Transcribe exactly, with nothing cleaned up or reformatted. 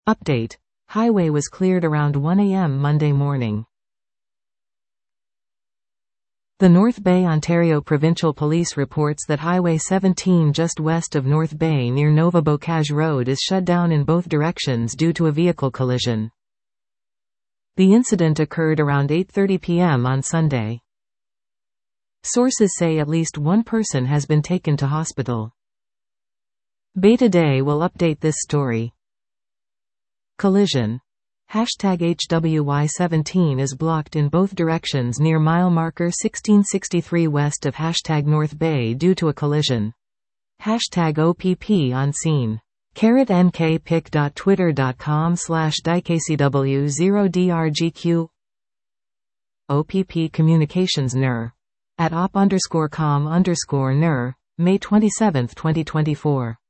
Update. Highway was cleared around one A M Monday morning. The North Bay, Ontario Provincial Police reports that Highway seventeen just west of North Bay near Nova Bocage Road is shut down in both directions due to a vehicle collision. The incident occurred around eight thirty p m on Sunday. Sources say at least one person has been taken to hospital. Bay Today will update this story. Collision. Hashtag H W Y seventeen is blocked in both directions near mile marker sixteen sixty-three west of hashtag North Bay due to a collision. Hashtag O P P on scene. Carrot nkpic.twitter.com slash dikcw0drgq O P P Communications N R. At op underscore com underscore N R, May twenty-seventh, twenty twenty-four.